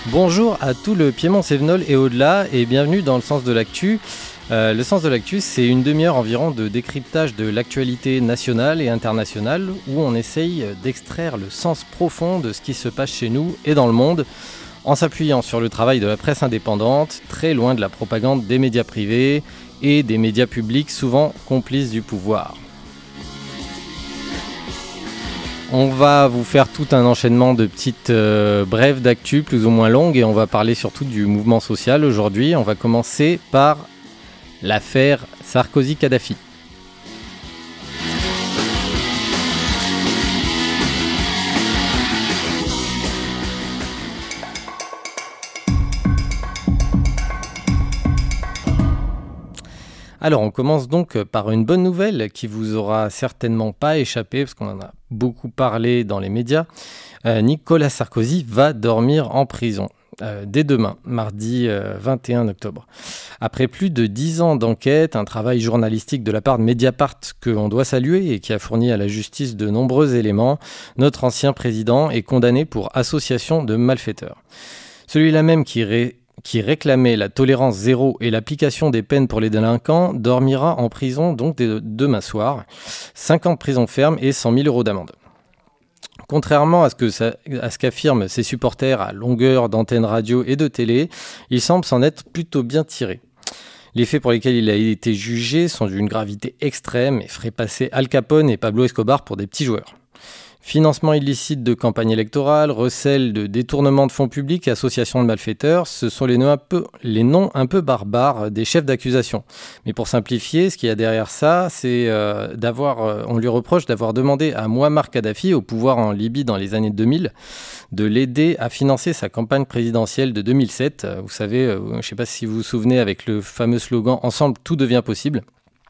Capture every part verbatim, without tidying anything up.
Bonjour à tout le Piémont-Cévenol et au-delà et bienvenue dans le Sens de l'actu. Euh, le Sens de l'actu, c'est une demi-heure environ de décryptage de l'actualité nationale et internationale où on essaye d'extraire le sens profond de ce qui se passe chez nous et dans le monde en s'appuyant sur le travail de la presse indépendante, très loin de la propagande des médias privés et des médias publics souvent complices du pouvoir. On va vous faire tout un enchaînement de petites euh, brèves d'actu plus ou moins longues et on va parler surtout du mouvement social aujourd'hui. On va commencer par l'affaire Sarkozy-Kadhafi. Alors on commence donc par une bonne nouvelle qui vous aura certainement pas échappé parce qu'on en a beaucoup parlé dans les médias. Euh, Nicolas Sarkozy va dormir en prison euh, dès demain, mardi euh, vingt et un octobre. Après plus de dix ans d'enquête, un travail journalistique de la part de Mediapart que l'on doit saluer et qui a fourni à la justice de nombreux éléments, notre ancien président est condamné pour association de malfaiteurs. Celui-là même qui ré- qui réclamait la tolérance zéro et l'application des peines pour les délinquants, dormira en prison donc dès demain soir. cinq ans de prison ferme et cent mille euros d'amende. Contrairement à ce, que ça, à ce qu'affirment ses supporters à longueur d'antennes radio et de télé, il semble s'en être plutôt bien tiré. Les faits pour lesquels il a été jugé sont d'une gravité extrême et feraient passer Al Capone et Pablo Escobar pour des petits joueurs. Financement illicite de campagne électorale, recel de détournement de fonds publics et association de malfaiteurs, ce sont les noms, un peu, les noms un peu barbares des chefs d'accusation. Mais pour simplifier, ce qu'il y a derrière ça, c'est euh, d'avoir, euh, on lui reproche d'avoir demandé à Mouammar Kadhafi, au pouvoir en Libye dans les années deux mille, de l'aider à financer sa campagne présidentielle de deux mille sept. Vous savez, euh, je ne sais pas si vous vous souvenez, avec le fameux slogan « Ensemble, tout devient possible ».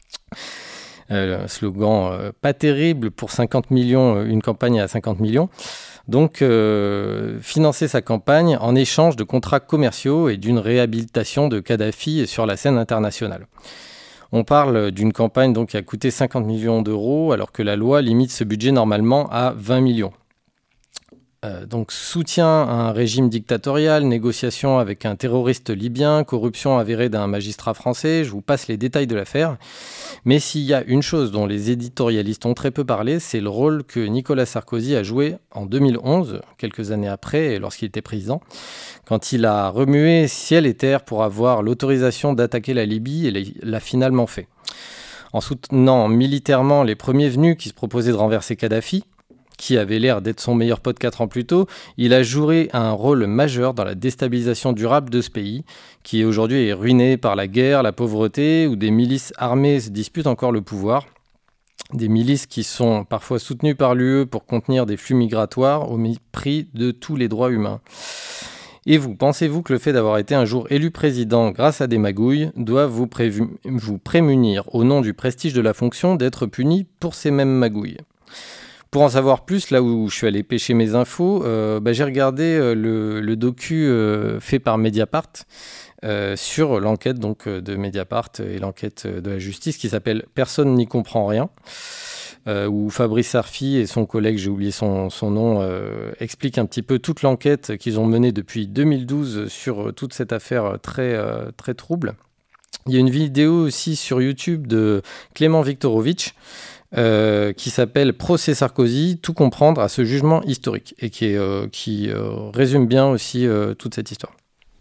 Euh, slogan euh, pas terrible pour cinquante millions, euh, une campagne à cinquante millions. Donc, euh, financer sa campagne en échange de contrats commerciaux et d'une réhabilitation de Kadhafi sur la scène internationale. On parle d'une campagne donc, qui a coûté cinquante millions d'euros, alors que la loi limite ce budget normalement à vingt millions. Euh, donc soutien à un régime dictatorial, négociation avec un terroriste libyen, corruption avérée d'un magistrat français, je vous passe les détails de l'affaire. Mais s'il y a une chose dont les éditorialistes ont très peu parlé, c'est le rôle que Nicolas Sarkozy a joué en deux mille onze, quelques années après, lorsqu'il était président, quand il a remué ciel et terre pour avoir l'autorisation d'attaquer la Libye et l'a finalement fait. En soutenant militairement les premiers venus qui se proposaient de renverser Kadhafi, qui avait l'air d'être son meilleur pote quatre ans plus tôt, il a joué un rôle majeur dans la déstabilisation durable de ce pays, qui aujourd'hui est ruiné par la guerre, la pauvreté, où des milices armées se disputent encore le pouvoir. Des milices qui sont parfois soutenues par l'U E pour contenir des flux migratoires au mépris de tous les droits humains. Et vous, pensez-vous que le fait d'avoir été un jour élu président grâce à des magouilles doit vous, prévu- vous prémunir, au nom du prestige de la fonction, d'être puni pour ces mêmes magouilles ? Pour en savoir plus, là où je suis allé pêcher mes infos, euh, bah, j'ai regardé euh, le, le docu euh, fait par Mediapart euh, sur l'enquête donc, de Mediapart et l'enquête de la justice qui s'appelle « Personne n'y comprend rien », euh, où Fabrice Arfi et son collègue, j'ai oublié son, son nom, euh, expliquent un petit peu toute l'enquête qu'ils ont menée depuis deux mille douze sur toute cette affaire très, euh, très trouble. Il y a une vidéo aussi sur YouTube de Clément Viktorovitch, Euh, qui s'appelle « Procès Sarkozy, tout comprendre à ce jugement historique » et qui, est, euh, qui euh, résume bien aussi euh, toute cette histoire.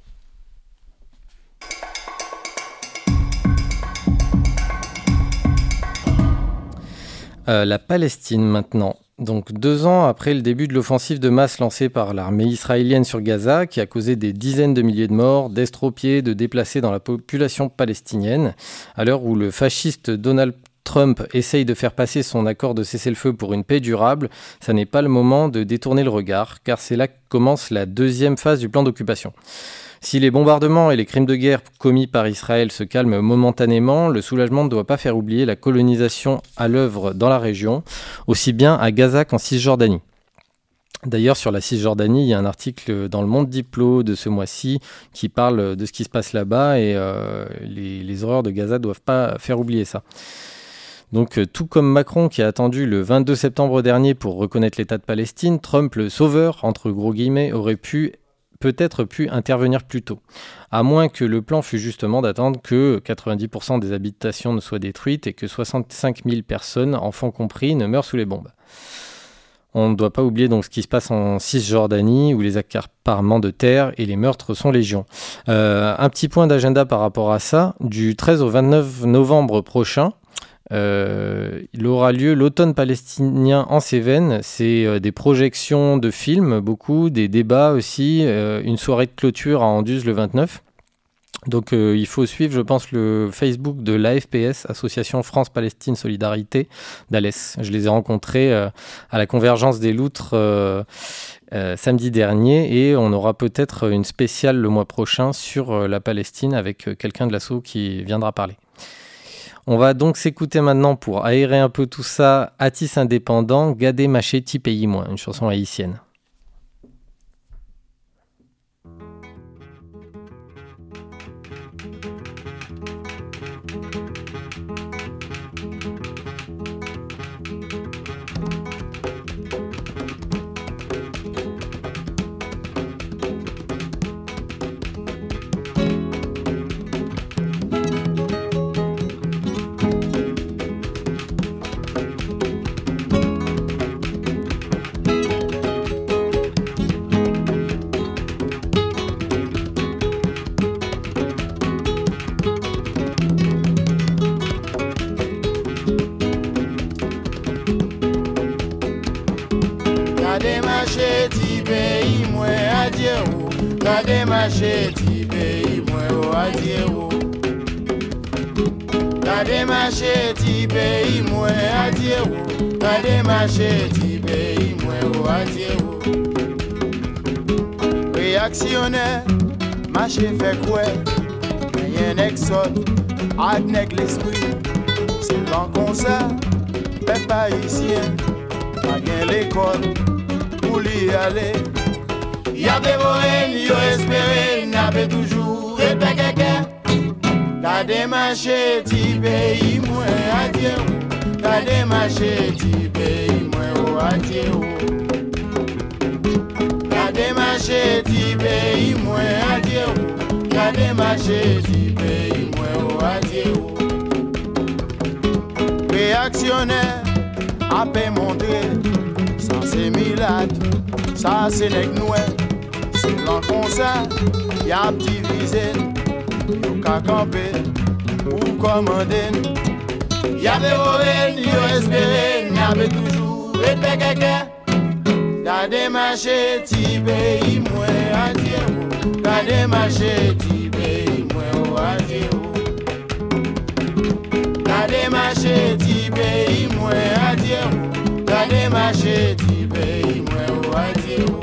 Euh, la Palestine maintenant. Donc deux ans après le début de l'offensive de masse lancée par l'armée israélienne sur Gaza, qui a causé des dizaines de milliers de morts, d'estropiés, de déplacés dans la population palestinienne, à l'heure où le fasciste Donald Trump essaye de faire passer son accord de cessez-le-feu pour une paix durable, ça n'est pas le moment de détourner le regard, car c'est là que commence la deuxième phase du plan d'occupation. Si les bombardements et les crimes de guerre commis par Israël se calment momentanément, le soulagement ne doit pas faire oublier la colonisation à l'œuvre dans la région, aussi bien à Gaza qu'en Cisjordanie. D'ailleurs, sur la Cisjordanie, il y a un article dans le Monde Diplo de ce mois-ci qui parle de ce qui se passe là-bas et euh, les, les horreurs de Gaza ne doivent pas faire oublier ça. Donc, tout comme Macron qui a attendu le vingt-deux septembre dernier pour reconnaître l'État de Palestine, Trump, le sauveur, entre gros guillemets, aurait pu peut-être pu intervenir plus tôt, à moins que le plan fût justement d'attendre que quatre-vingt-dix pour cent des habitations ne soient détruites et que soixante-cinq mille personnes, enfants compris, ne meurent sous les bombes. On ne doit pas oublier donc ce qui se passe en Cisjordanie, où les accaparements de terre et les meurtres sont légion. Euh, un petit point d'agenda par rapport à ça, du treize au vingt-neuf novembre prochain, Euh, il aura lieu l'automne palestinien en Cévennes. C'est euh, des projections de films, beaucoup, des débats aussi, euh, une soirée de clôture à Anduze le vingt-neuf. Donc euh, il faut suivre, je pense, le Facebook de l'A F P S, Association France-Palestine Solidarité, d'Alès. Je les ai rencontrés euh, à la Convergence des Loutres euh, euh, samedi dernier, et on aura peut-être une spéciale le mois prochain sur euh, la Palestine avec euh, quelqu'un de l'asso qui viendra parler. On va donc s'écouter maintenant, pour aérer un peu tout ça, Atis Indépendant, Gadé Maché Ti Pays Moins, une chanson haïtienne. Gade mache ti peyi mwen o adye o. Gade mache ti peyi mwen adye o. Gade mache ti peyi mwen o adye o. Reaksyonè, mache fè kwe, yen eksot, ad neg l'esprit. Se lan konsa, pe pa isyen, pa gen l'ekol, pou li ale. Y'abe voen, yo espere, n'abe toujou, ete keke. Gade mache ti peyi mwen adye ou. Gade mache ti peyi mwen o adye ou. Gade mache ti peyi mwen adye ou. Gade mache ti peyi mwen o adye ou. Reaksyonè, apè montre, san se milat, sa se nek noue. Se lan konsa, yap divize, yo ka kampe, ou komande. Y'abe voen, yo espere, n'abe toujou, ete keke. Gade mache ti peyi mwen adye ou. Gade mache ti peyi mwen o adye ou. Gade mache ti peyi mwen adye ou. Gade mache ti peyi mwen o adye ou.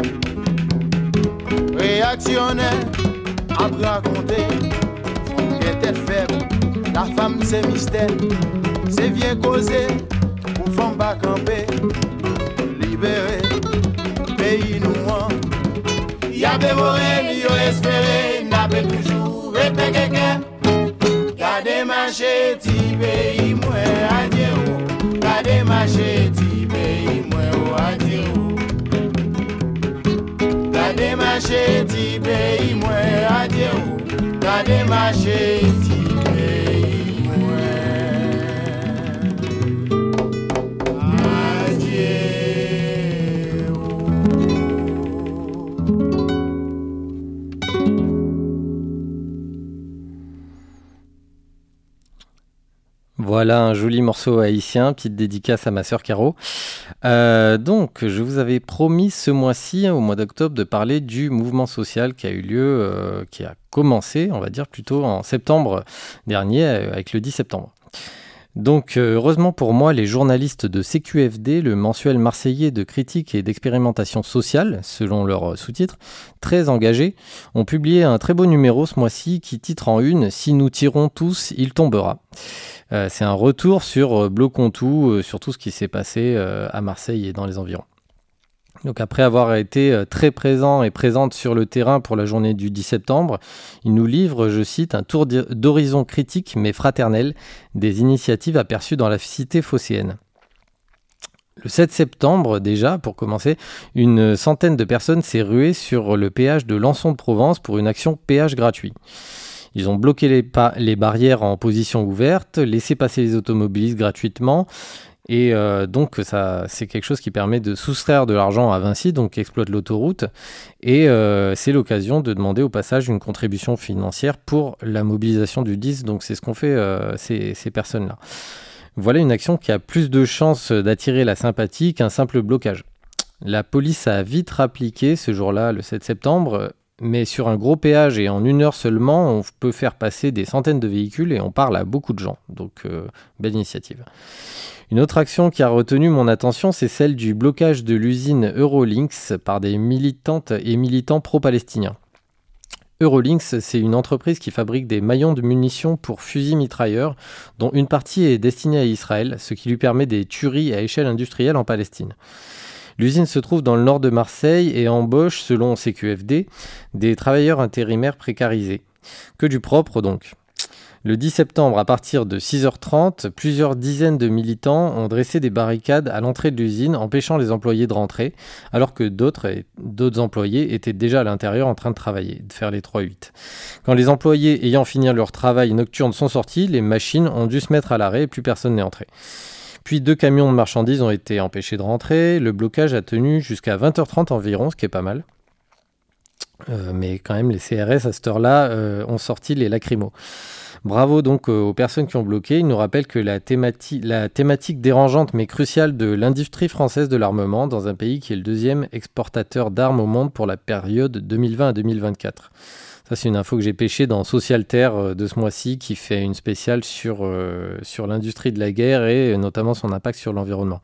Reaksyonè, ap rakonte, fon gen tèt feb, la fam se mistè, se vyen koze, pou fam ba kampe, libere, peyi nou an. Y'abe voen, yo espere, n'abe toujou, ete keke. Gade mache ti peyi mwen adye ou. Gade mache ti peyi mwen o adye ou. Gade mache ti peyi mwen adye ou. Gade mache ti peyi mwen adye ou. Voilà un joli morceau haïtien, petite dédicace à ma sœur Caro. Euh, donc, je vous avais promis ce mois-ci, au mois d'octobre, de parler du mouvement social qui a eu lieu, euh, qui a commencé, on va dire plutôt en septembre dernier, avec le dix septembre. Donc, euh, heureusement pour moi, les journalistes de C Q F D, le mensuel marseillais de critique et d'expérimentation sociale, selon leur sous-titre, très engagés, ont publié un très beau numéro ce mois-ci qui titre en une « Si nous tirons tous, il tombera ». Euh, c'est un retour sur euh, Bloquons tout, euh, sur tout ce qui s'est passé euh, à Marseille et dans les environs. Donc après avoir été euh, très présent et présente sur le terrain pour la journée du dix septembre, il nous livre, je cite, un tour d'horizon critique mais fraternel des initiatives aperçues dans la cité phocéenne. Le sept septembre, déjà, pour commencer, une centaine de personnes s'est ruée sur le péage de Lançon-de-Provence pour une action péage gratuit. Ils ont bloqué les, pa- les barrières en position ouverte, laissé passer les automobilistes gratuitement. Et euh, donc, ça, c'est quelque chose qui permet de soustraire de l'argent à Vinci, donc qui exploite l'autoroute. Et euh, c'est l'occasion de demander au passage une contribution financière pour la mobilisation du dix. Donc, c'est ce qu'ont fait euh, ces, ces personnes-là. Voilà une action qui a plus de chances d'attirer la sympathie qu'un simple blocage. La police a vite appliqué ce jour-là, le sept septembre, mais sur un gros péage et en une heure seulement, on peut faire passer des centaines de véhicules et on parle à beaucoup de gens. Donc, euh, belle initiative. Une autre action qui a retenu mon attention, c'est celle du blocage de l'usine Eurolinks par des militantes et militants pro-palestiniens. Eurolinks, c'est une entreprise qui fabrique des maillons de munitions pour fusils mitrailleurs, dont une partie est destinée à Israël, ce qui lui permet des tueries à échelle industrielle en Palestine. L'usine se trouve dans le nord de Marseille et embauche, selon C Q F D, des travailleurs intérimaires précarisés. Que du propre donc. Le dix septembre, à partir de six heures trente, plusieurs dizaines de militants ont dressé des barricades à l'entrée de l'usine, empêchant les employés de rentrer, alors que d'autres, d'autres employés étaient déjà à l'intérieur en train de travailler, de faire les trois huit. Quand les employés ayant fini leur travail nocturne sont sortis, les machines ont dû se mettre à l'arrêt et plus personne n'est entré. Puis deux camions de marchandises ont été empêchés de rentrer. Le blocage a tenu jusqu'à vingt heures trente environ, ce qui est pas mal. Euh, mais quand même, les C R S à cette heure-là euh, ont sorti les lacrymos. Bravo donc aux personnes qui ont bloqué. Il nous rappelle que la, thémati- la thématique dérangeante mais cruciale de l'industrie française de l'armement dans un pays qui est le deuxième exportateur d'armes au monde pour la période deux mille vingt à deux mille vingt-quatre. Ça, c'est une info que j'ai pêchée dans Socialterre de ce mois-ci qui fait une spéciale sur, euh, sur l'industrie de la guerre et notamment son impact sur l'environnement.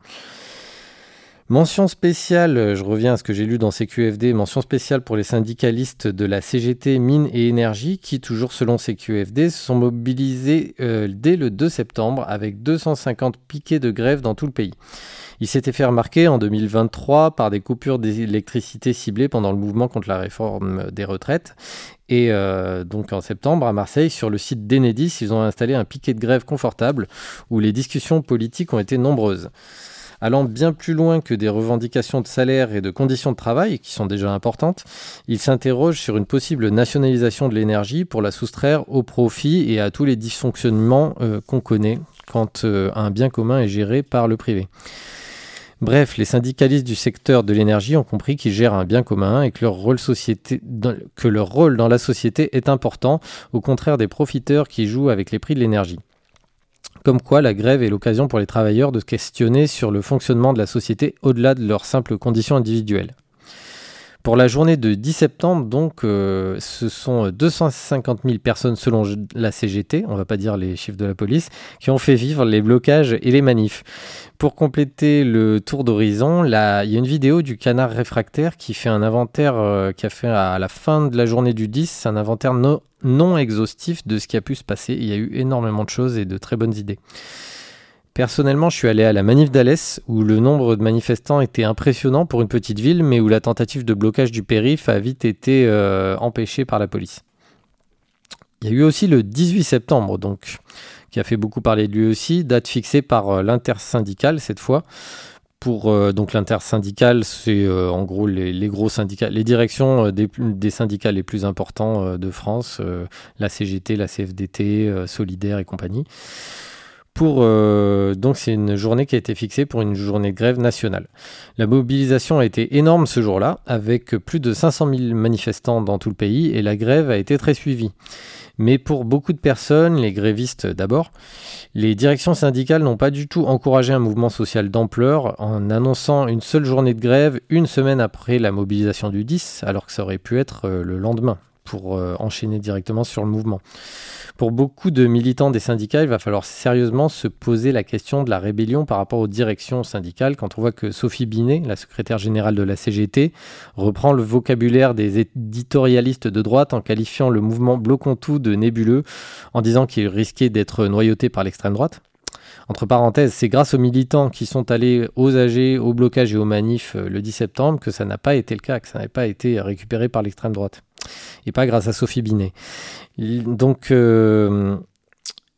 Mention spéciale, je reviens à ce que j'ai lu dans C Q F D, mention spéciale pour les syndicalistes de la C G T Mines et Énergie qui, toujours selon C Q F D, se sont mobilisés euh, dès le deux septembre avec deux cent cinquante piquets de grève dans tout le pays. Il s'était fait remarquer en deux mille vingt-trois par des coupures d'électricité ciblées pendant le mouvement contre la réforme des retraites. Et euh, donc en septembre, à Marseille, sur le site d'Enedis, ils ont installé un piquet de grève confortable où les discussions politiques ont été nombreuses. Allant bien plus loin que des revendications de salaire et de conditions de travail, qui sont déjà importantes, ils s'interrogent sur une possible nationalisation de l'énergie pour la soustraire au profit et à tous les dysfonctionnements euh, qu'on connaît quand euh, un bien commun est géré par le privé. Bref, les syndicalistes du secteur de l'énergie ont compris qu'ils gèrent un bien commun et que leur rôle, société, que leur rôle dans la société est important, au contraire des profiteurs qui jouent avec les prix de l'énergie. Comme quoi, la grève est l'occasion pour les travailleurs de se questionner sur le fonctionnement de la société au-delà de leurs simples conditions individuelles. Pour la journée de dix septembre, donc, euh, ce sont deux cent cinquante mille personnes selon la C G T, on ne va pas dire les chiffres de la police, qui ont fait vivre les blocages et les manifs. Pour compléter le tour d'horizon, là, il y a une vidéo du Canard Réfractaire qui fait un inventaire, euh, qui a fait à la fin de la journée du dix, un inventaire no, non exhaustif de ce qui a pu se passer. Il y a eu énormément de choses et de très bonnes idées. Personnellement, je suis allé à la manif d'Alès, où le nombre de manifestants était impressionnant pour une petite ville, mais où la tentative de blocage du périph' a vite été euh, empêchée par la police. Il y a eu aussi le dix-huit septembre, donc, qui a fait beaucoup parler de lui aussi, date fixée par euh, l'intersyndicale cette fois. Pour, euh, donc l'intersyndicale, c'est euh, en gros les, les gros syndicats, les directions euh, des, des syndicats les plus importants euh, de France, euh, la C G T, la C F D T, euh, Solidaire et compagnie. Pour, euh, donc c'est une journée qui a été fixée pour une journée de grève nationale. La mobilisation a été énorme ce jour-là, avec plus de cinq cent mille manifestants dans tout le pays, et la grève a été très suivie. Mais pour beaucoup de personnes, les grévistes d'abord, les directions syndicales n'ont pas du tout encouragé un mouvement social d'ampleur en annonçant une seule journée de grève une semaine après la mobilisation du dix, alors que ça aurait pu être le lendemain pour euh, enchaîner directement sur le mouvement. Pour beaucoup de militants des syndicats, il va falloir sérieusement se poser la question de la rébellion par rapport aux directions syndicales quand on voit que Sophie Binet, la secrétaire générale de la C G T, reprend le vocabulaire des éditorialistes de droite en qualifiant le mouvement Bloquons tout de nébuleux, en disant qu'il risquait d'être noyauté par l'extrême droite. Entre parenthèses, c'est grâce aux militants qui sont allés aux A G, au blocage et aux manifs le dix septembre que ça n'a pas été le cas, que ça n'a pas été récupéré par l'extrême droite. Et pas grâce à Sophie Binet. Donc, euh,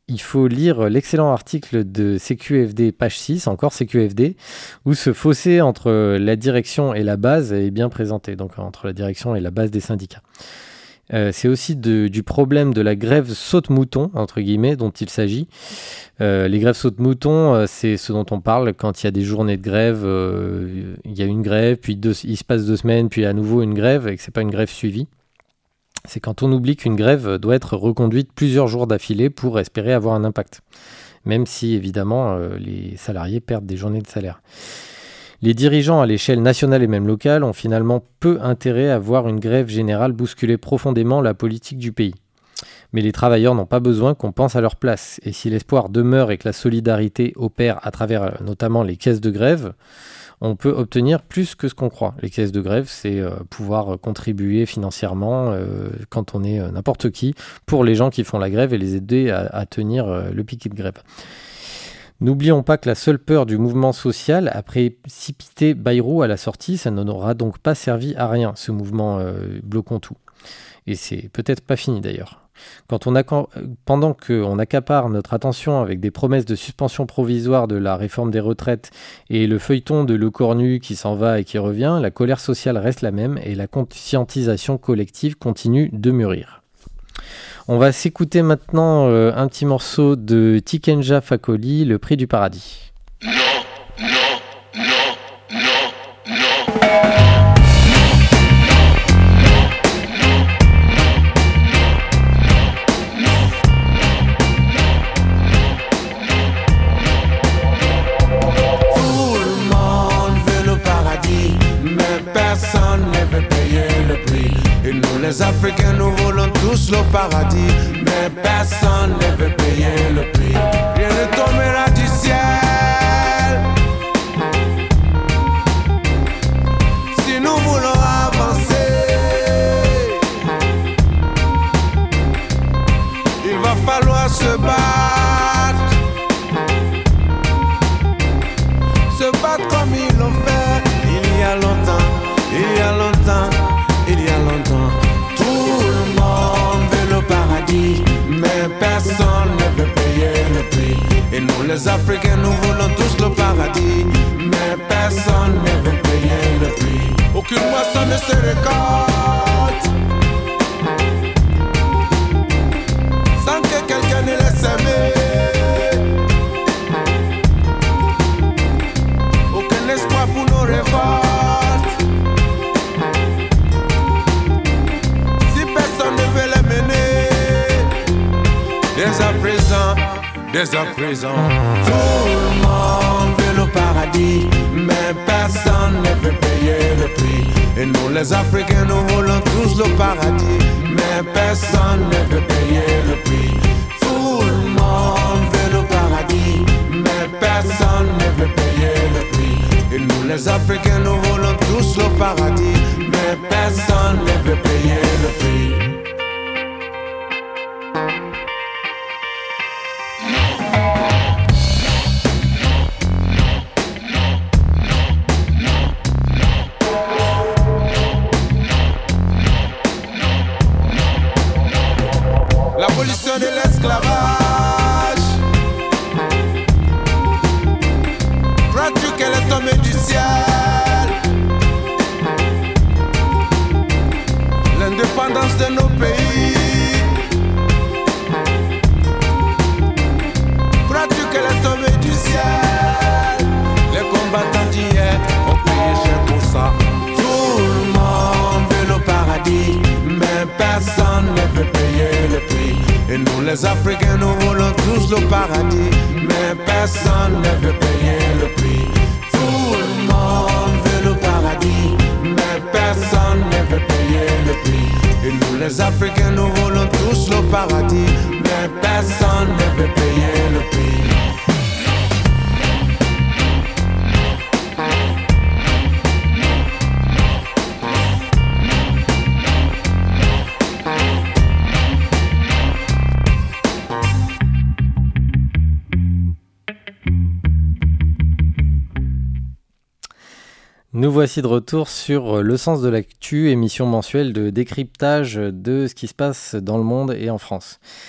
il faut lire l'excellent article de C Q F D, page six, encore C Q F D, où ce fossé entre la direction et la base est bien présenté, donc entre la direction et la base des syndicats. Euh, c'est aussi de, du problème de la grève saute-mouton, entre guillemets, dont il s'agit. Euh, les grèves saute-mouton, euh, c'est ce dont on parle quand il y a des journées de grève. Euh, il y a une grève, puis deux, il se passe deux semaines, puis à nouveau une grève, et que c'est pas une grève suivie. C'est quand on oublie qu'une grève doit être reconduite plusieurs jours d'affilée pour espérer avoir un impact. Même si, évidemment, euh, les salariés perdent des journées de salaire. Les dirigeants à l'échelle nationale et même locale ont finalement peu intérêt à voir une grève générale bousculer profondément la politique du pays. Mais les travailleurs n'ont pas besoin qu'on pense à leur place. Et si l'espoir demeure et que la solidarité opère à travers notamment les caisses de grève, on peut obtenir plus que ce qu'on croit. Les caisses de grève, c'est euh, pouvoir contribuer financièrement euh, quand on est euh, n'importe qui pour les gens qui font la grève et les aider à, à tenir euh, le piquet de grève. N'oublions pas que la seule peur du mouvement social a précipité Bayrou à la sortie, ça n'aura donc pas servi à rien, ce mouvement euh, bloquons tout. Et c'est peut-être pas fini d'ailleurs. Quand on a, pendant qu'on accapare notre attention avec des promesses de suspension provisoire de la réforme des retraites et le feuilleton de Le Cornu qui s'en va et qui revient, la colère sociale reste la même et la conscientisation collective continue de mûrir. On va s'écouter maintenant euh, un petit morceau de Tikenja Fakoly, Le Prix du Paradis. Non, non, non, non, non. Tout le monde veut le paradis, mais personne ne veut payer le prix. Et nous les Africains, nous voulons tous le paradis, mais personne ne veut payer le prix. Rien ne tombera du ciel si nous voulons avancer. Il va falloir se battre, se battre comme ils l'ont fait il y a longtemps, il y a longtemps, il y a longtemps. Tout le monde veut le paradis, mais personne ne veut payer le prix. Et nous les Africains, nous voulons tous le paradis, mais personne ne veut payer le prix. Aucune moisson ne se récolte sans que quelqu'un ne laisse aimer. Aucun espoir pour nos révoltes si personne ne veut les mener. Dès à présent, dès à présent, tout le monde veut le paradis, mais personne ne veut payer le prix. Et nous les Africains, nous voulons tous le paradis, mais personne ne veut payer le prix. Tout le monde veut le paradis, mais personne ne veut payer le prix. Et nous les Africains, nous voulons tous le paradis, mais personne ne veut payer le prix. L'abolition de l'esclavage, crois-tu qu'elle est tombée du ciel? L'indépendance de nos pays, crois-tu qu'elle est tombée du ciel? Les combattants d'hier ont payé cher pour ça. Tout le monde veut le paradis, mais personne ne veut payer le prix. Et nous les Africains, nous voulons tous le paradis, mais personne ne veut payer le prix. Tout le monde veut le paradis, mais personne ne veut payer le prix. Et nous les Africains, nous voulons tous le paradis, mais personne ne veut payer le prix. Nous voici de retour sur Le Sens de l'actu, émission mensuelle de décryptage de ce qui se passe dans le monde et en France.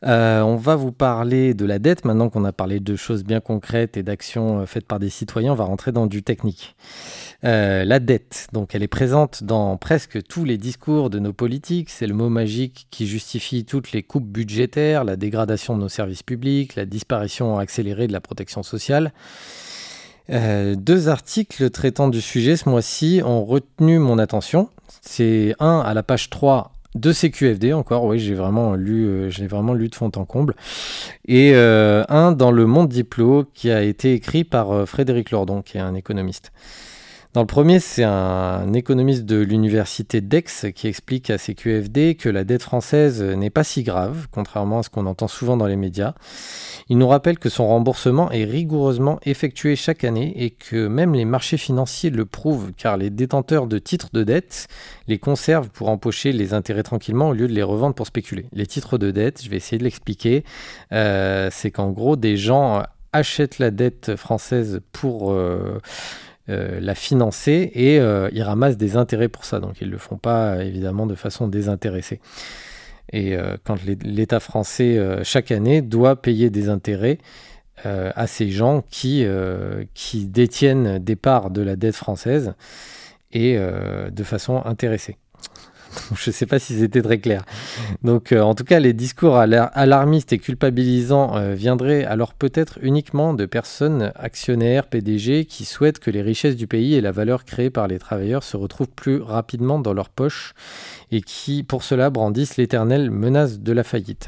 Euh, on va vous parler de la dette. Maintenant qu'on a parlé de choses bien concrètes et d'actions faites par des citoyens, on va rentrer dans du technique. Euh, la dette, donc elle est présente dans presque tous les discours de nos politiques. C'est le mot magique qui justifie toutes les coupes budgétaires, la dégradation de nos services publics, la disparition accélérée de la protection sociale. Euh, deux articles traitant du sujet ce mois-ci ont retenu mon attention. C'est un à la page trois de C Q F D encore, oui, j'ai vraiment lu, euh, j'ai vraiment lu de fond en comble, et euh, un dans Le Monde Diplo qui a été écrit par euh, Frédéric Lordon, qui est un économiste. Dans le premier, c'est un économiste de l'université d'Aix qui explique à C Q F D que la dette française n'est pas si grave, contrairement à ce qu'on entend souvent dans les médias. Il nous rappelle que son remboursement est rigoureusement effectué chaque année et que même les marchés financiers le prouvent, car les détenteurs de titres de dette les conservent pour empocher les intérêts tranquillement au lieu de les revendre pour spéculer. Les titres de dette, je vais essayer de l'expliquer, euh, c'est qu'en gros, des gens achètent la dette française pour... Euh, Euh, la financer et euh, ils ramassent des intérêts pour ça, donc ils ne le font pas évidemment de façon désintéressée. Et euh, quand l'État français euh, chaque année doit payer des intérêts euh, à ces gens qui, euh, qui détiennent des parts de la dette française et euh, de façon intéressée. Je ne sais pas si c'était très clair. Donc, euh, en tout cas, les discours alarmistes et culpabilisants euh, viendraient alors peut-être uniquement de personnes actionnaires, P D G, qui souhaitent que les richesses du pays et la valeur créée par les travailleurs se retrouvent plus rapidement dans leurs poches et qui, pour cela, brandissent l'éternelle menace de la faillite.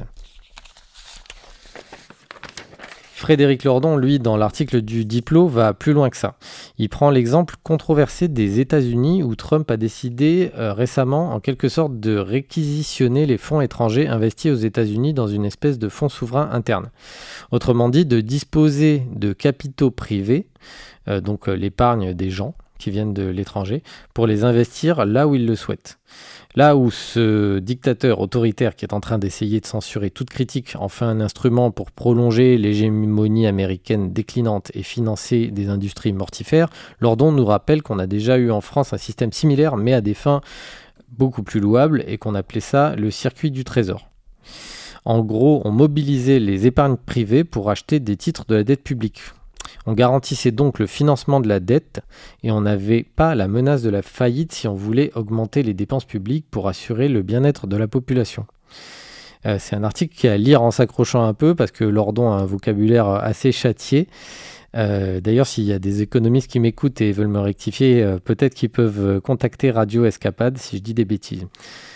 Frédéric Lordon, lui, dans l'article du Diplo, va plus loin que ça. Il prend l'exemple controversé des États-Unis où Trump a décidé euh, récemment, en quelque sorte, de réquisitionner les fonds étrangers investis aux États-Unis dans une espèce de fonds souverain interne. Autrement dit, de disposer de capitaux privés, euh, donc euh, l'épargne des gens qui viennent de l'étranger, pour les investir là où ils le souhaitent. Là où ce dictateur autoritaire qui est en train d'essayer de censurer toute critique en fait un instrument pour prolonger l'hégémonie américaine déclinante et financer des industries mortifères, Lordon nous rappelle qu'on a déjà eu en France un système similaire, mais à des fins beaucoup plus louables, et qu'on appelait ça le circuit du trésor. En gros, on mobilisait les épargnes privées pour acheter des titres de la dette publique. On garantissait donc le financement de la dette et on n'avait pas la menace de la faillite si on voulait augmenter les dépenses publiques pour assurer le bien-être de la population. Euh, c'est un article qui est à lire en s'accrochant un peu parce que Lordon a un vocabulaire assez châtié. Euh, d'ailleurs, s'il y a des économistes qui m'écoutent et veulent me rectifier, euh, peut-être qu'ils peuvent contacter Radio Escapade si je dis des bêtises.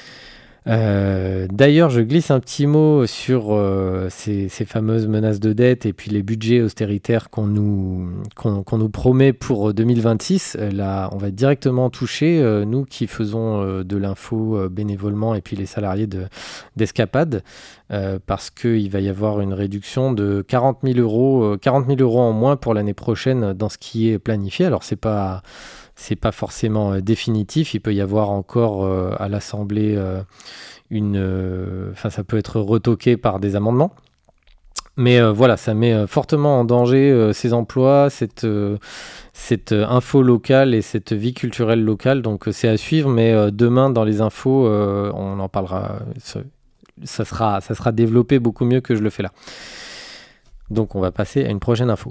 Euh, d'ailleurs, je glisse un petit mot sur euh, ces, ces fameuses menaces de dette et puis les budgets austéritaires qu'on nous, qu'on, qu'on nous promet pour deux mille vingt-six. Là, on va être directement toucher, euh, nous qui faisons euh, de l'info euh, bénévolement et puis les salariés de, d'Escapade, euh, parce qu'il va y avoir une réduction de quarante mille euros, euh, quarante mille euros en moins pour l'année prochaine dans ce qui est planifié. Alors, c'est pas... C'est pas forcément euh, définitif, il peut y avoir encore euh, à l'Assemblée euh, une... Enfin, euh, ça peut être retoqué par des amendements. Mais euh, voilà, ça met euh, fortement en danger euh, ces emplois, cette, euh, cette euh, info locale et cette vie culturelle locale. Donc euh, c'est à suivre, mais euh, demain dans les infos, euh, on en parlera. Ça, ça, sera, ça sera développé beaucoup mieux que je le fais là. Donc on va passer à une prochaine info.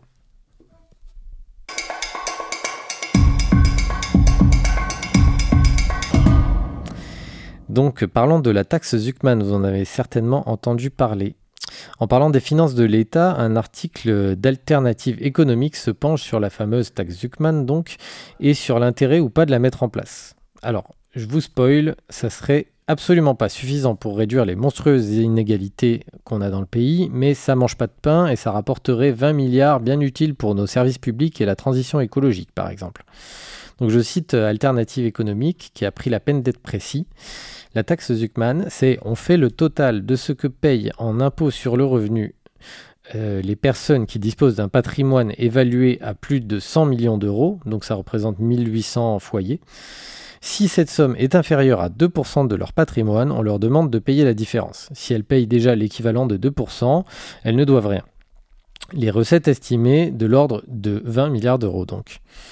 Donc, parlons de la taxe Zuckman, vous en avez certainement entendu parler. En parlant des finances de l'État, un article d'Alternative économique se penche sur la fameuse taxe Zuckman, donc, et sur l'intérêt ou pas de la mettre en place. Alors, je vous spoil, ça serait absolument pas suffisant pour réduire les monstrueuses inégalités qu'on a dans le pays, mais ça mange pas de pain et ça rapporterait vingt milliards bien utiles pour nos services publics et la transition écologique, par exemple. Donc, je cite Alternative économique qui a pris la peine d'être précis. La taxe Zuckman, c'est on fait le total de ce que payent en impôt sur le revenu euh, les personnes qui disposent d'un patrimoine évalué à plus de cent millions d'euros, donc ça représente mille huit cents foyers. Si cette somme est inférieure à deux pour cent de leur patrimoine, on leur demande de payer la différence. Si elles payent déjà l'équivalent de deux pour cent, elles ne doivent rien. Les recettes estimées de l'ordre de vingt milliards d'euros donc.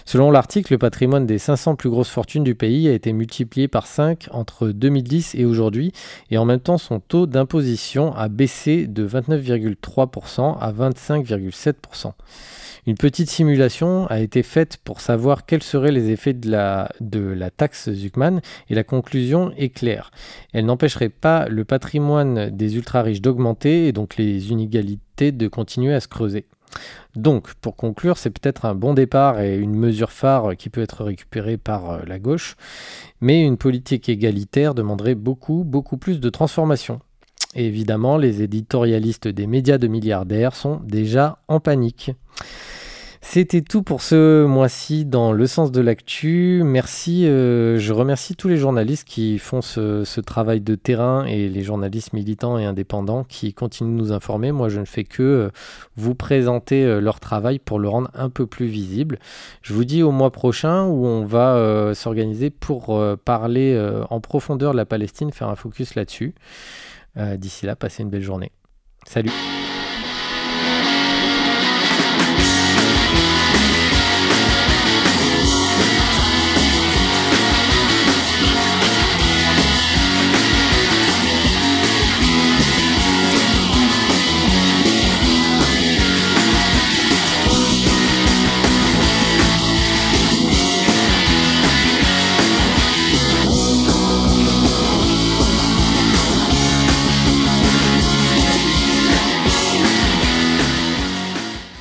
Selon l'article, le patrimoine des cinq cents plus grosses fortunes du pays a été multiplié par cinq entre deux mille dix et aujourd'hui, et en même temps son taux d'imposition a baissé de vingt-neuf virgule trois pour cent à vingt-cinq virgule sept pour cent. Une petite simulation a été faite pour savoir quels seraient les effets de la, de la taxe Zuckman, et la conclusion est claire. Elle n'empêcherait pas le patrimoine des ultra-riches d'augmenter et donc les inégalités de continuer à se creuser. Donc, pour conclure, c'est peut-être un bon départ et une mesure phare qui peut être récupérée par la gauche, mais une politique égalitaire demanderait beaucoup, beaucoup plus de transformation. Et évidemment, les éditorialistes des médias de milliardaires sont déjà en panique. C'était tout pour ce mois-ci dans Le Sens de l'actu. Merci, euh, je remercie tous les journalistes qui font ce, ce travail de terrain et les journalistes militants et indépendants qui continuent de nous informer. Moi, je ne fais que euh, vous présenter euh, leur travail pour le rendre un peu plus visible. Je vous dis au mois prochain où on va euh, s'organiser pour euh, parler euh, en profondeur de la Palestine, faire un focus là-dessus. Euh, d'ici là, passez une belle journée. Salut!